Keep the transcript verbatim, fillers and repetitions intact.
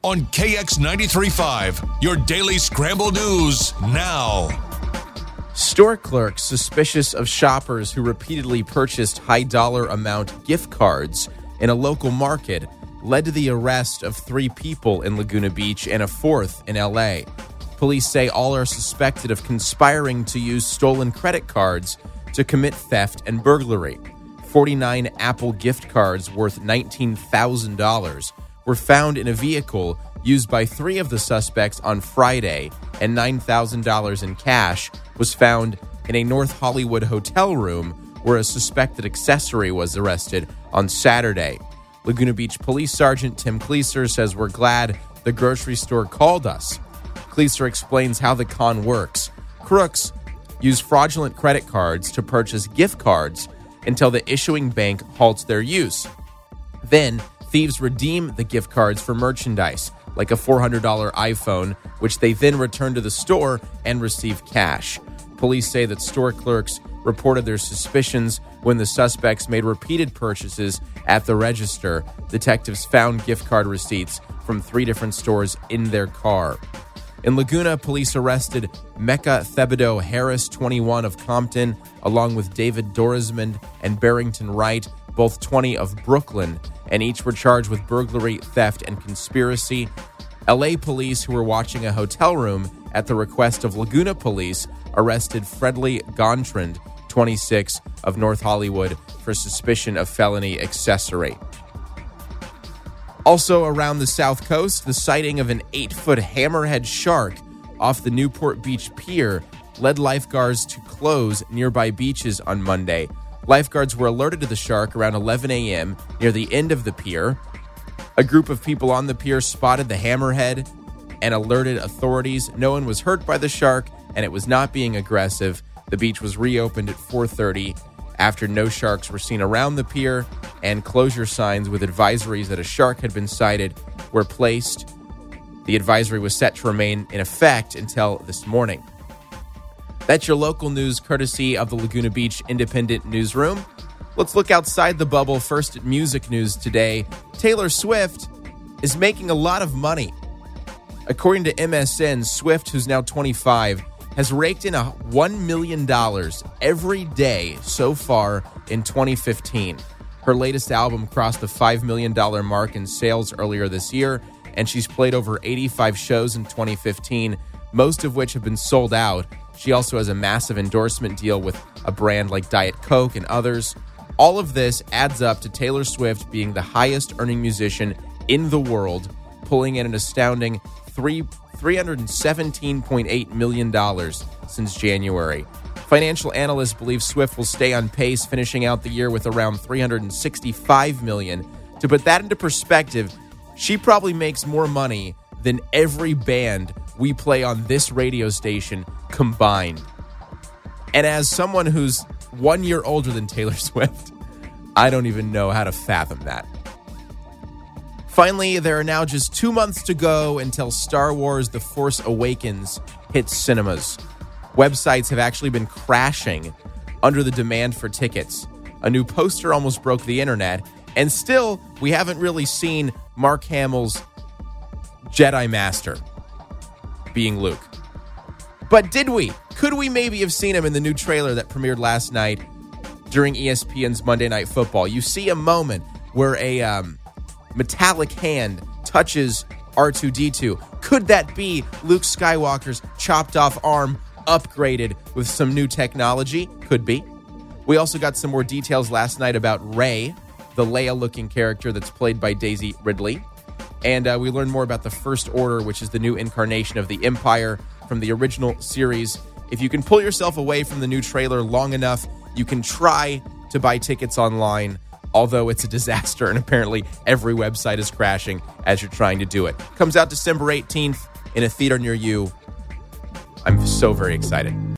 on K X ninety-three point five, your daily Scramble News now. Store clerks suspicious of shoppers who repeatedly purchased high-dollar amount gift cards in a local market led to the arrest of three people in Laguna Beach and a fourth in L A. Police say all are suspected of conspiring to use stolen credit cards to commit theft and burglary. forty-nine Apple gift cards worth nineteen thousand dollars were found in a vehicle used by three of the suspects on Friday, and nine thousand dollars in cash was found in a North Hollywood hotel room where a suspected accessory was arrested on Saturday. Laguna Beach Police Sergeant Tim Cleaser says, "We're glad the grocery store called us." Cleaser explains how the con works. Crooks use fraudulent credit cards to purchase gift cards until the issuing bank halts their use. Then, thieves redeem the gift cards for merchandise, like a four hundred dollars iPhone, which they then return to the store and receive cash. Police say that store clerks reported their suspicions when the suspects made repeated purchases at the register. Detectives found gift card receipts from three different stores in their car. In Laguna, police arrested Mecca Thibodeau Harris, twenty-one, of Compton, along with David Dorismond and Barrington Wright, both twenty, of Brooklyn, and each were charged with burglary, theft, and conspiracy. L A police, who were watching a hotel room at the request of Laguna police, arrested Fredley Gontran, twenty-six, of North Hollywood for suspicion of felony accessory. Also around the South Coast, the sighting of an eight-foot hammerhead shark off the Newport Beach Pier led lifeguards to close nearby beaches on Monday. Lifeguards were alerted to the shark around eleven a.m. near the end of the pier. A group of people on the pier spotted the hammerhead and alerted authorities. No one was hurt by the shark, and it was not being aggressive. The beach was reopened at four thirty after no sharks were seen around the pier, and closure signs with advisories that a shark had been sighted were placed. The advisory was set to remain in effect until this morning. That's your local news, courtesy of the Laguna Beach Independent Newsroom. Let's look outside the bubble. First at music news today. Taylor Swift is making a lot of money. According to M S N, Swift, who's now twenty-five, has raked in a one million dollars every day so far in twenty fifteen. Her latest album crossed the five million dollars mark in sales earlier this year, and she's played over eighty-five shows in twenty fifteen, most of which have been sold out. She also has a massive endorsement deal with a brand like Diet Coke and others. All of this adds up to Taylor Swift being the highest-earning musician in the world, pulling in an astounding three hundred seventeen point eight million dollars since January. Financial analysts believe Swift will stay on pace, finishing out the year with around three hundred sixty-five million dollars. To put that into perspective, she probably makes more money than every band we play on this radio station combined. And as someone who's one year older than Taylor Swift, I don't even know how to fathom that. Finally, there are now just two months to go until Star Wars The Force Awakens hits cinemas. Websites have actually been crashing under the demand for tickets. A new poster almost broke the internet, and still, we haven't really seen Mark Hamill's Jedi Master being Luke. But did we? Could we maybe have seen him in the new trailer that premiered last night during E S P N's Monday Night Football? You see a moment where a um, metallic hand touches R two D two. Could that be Luke Skywalker's chopped off arm upgraded with some new technology? Could be. We also got some more details last night about Rey, the Leia-looking character that's played by Daisy Ridley. And uh, we learned more about the First Order, which is the new incarnation of the Empire from the original series. If you can pull yourself away from the new trailer long enough, you can try to buy tickets online, although it's a disaster, and apparently every website is crashing as you're trying to do it. Comes out December eighteenth in a theater near you. I'm so very excited.